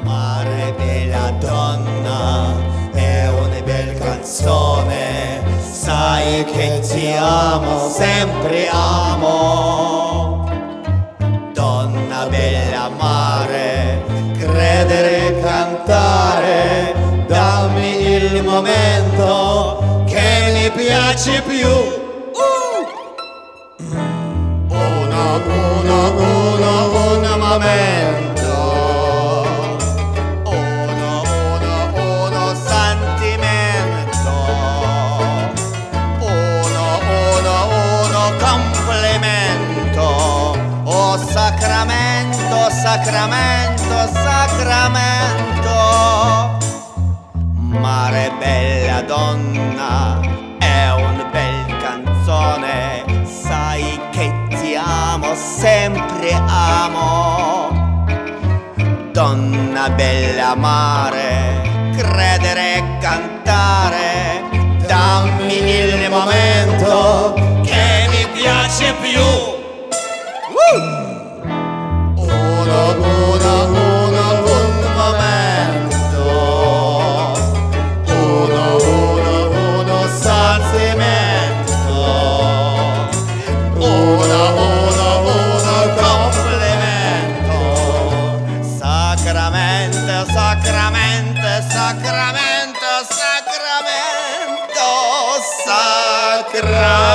Mare bella donna, è una bella canzone, sai che ti amo, sempre amo. Donna bella mare, credere, cantare, dammi il momento che mi piace più. Un momento, uno sentimento, uno complimento, oh sacramento, sacramento, sacramento. Mare bella donna, è una bella canzone, sai che ti amo, sempre amo. Donna bella mare, credere e cantare, dammi il momento che mi piace più. Un momento, uno sentimento, uno complimento, sacramento, sacramento, sacramento, sacramento, sacramento.